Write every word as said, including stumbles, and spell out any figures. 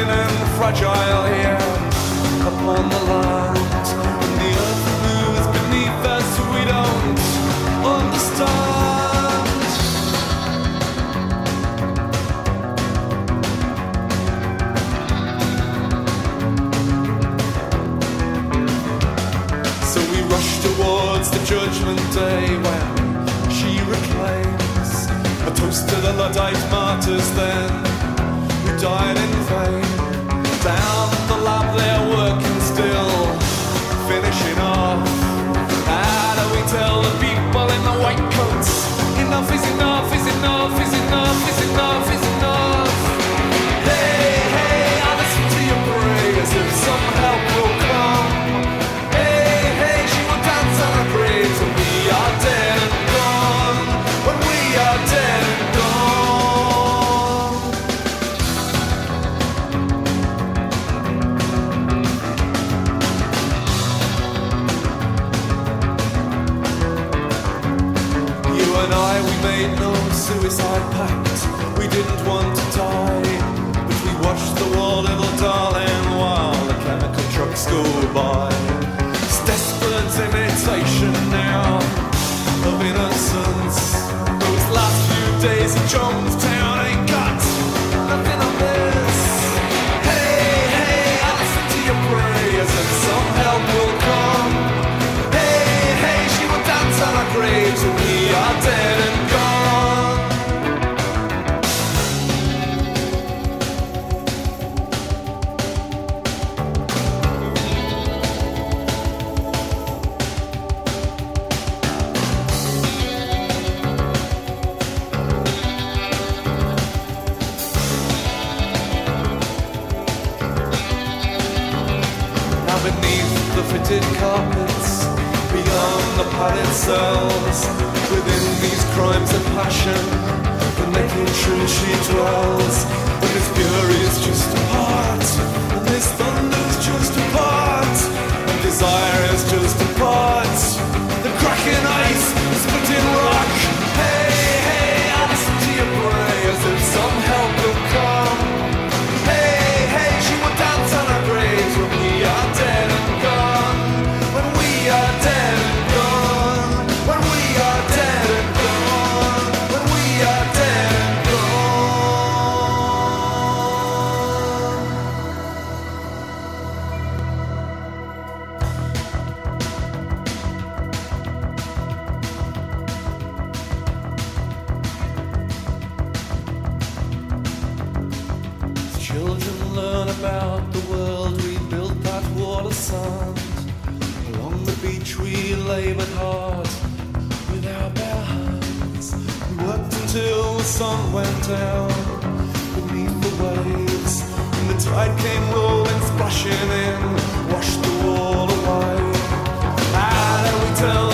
and fragile here upon the land. And the earth moves beneath us, we don't understand. So we rush towards the judgment day when she reclaims a toast to the Luddite martyrs then who died in vain. Down at the lab they're working still, finishing off. How do we tell the people in the white coats, enough is enough, is enough, is enough, is enough, is enough. Hey, hey, I listen to your prayers if some help will come. Hey, hey, she will dance on our graves when we are dead and gone, when we are dead and gone. You and I, we made no suicide pact. We didn't want to die, but we watched the war, little darling, while the chemical trucks go by. It's desperate imitation now of innocence. Those last few days in Jonestown ain't got nothing on this. Hey, hey, I listen to your prayers and some help will come. Hey, hey, she will dance on our graves when we are dead and gone. Now beneath the fitted carpets, beyond the padded cells, within these crimes of passion, the naked truth she dwells. And this fury is just a part, and this thunder's just a part, and desire is just a part. The cracking ice, the splitting rock. Hey, hey, I listen to your prayers and some help will come. Hey, hey, she will dance on our graves when we are dead and gone, when we are dead and gone, when we are dead and gone, when we are dead and children learn about the world, we built that wall of sand. Along the beach we labored hard with our bare hands. We worked until the sun went down beneath the waves, and the tide came rolling, splashing in, washed the wall away. How do we tell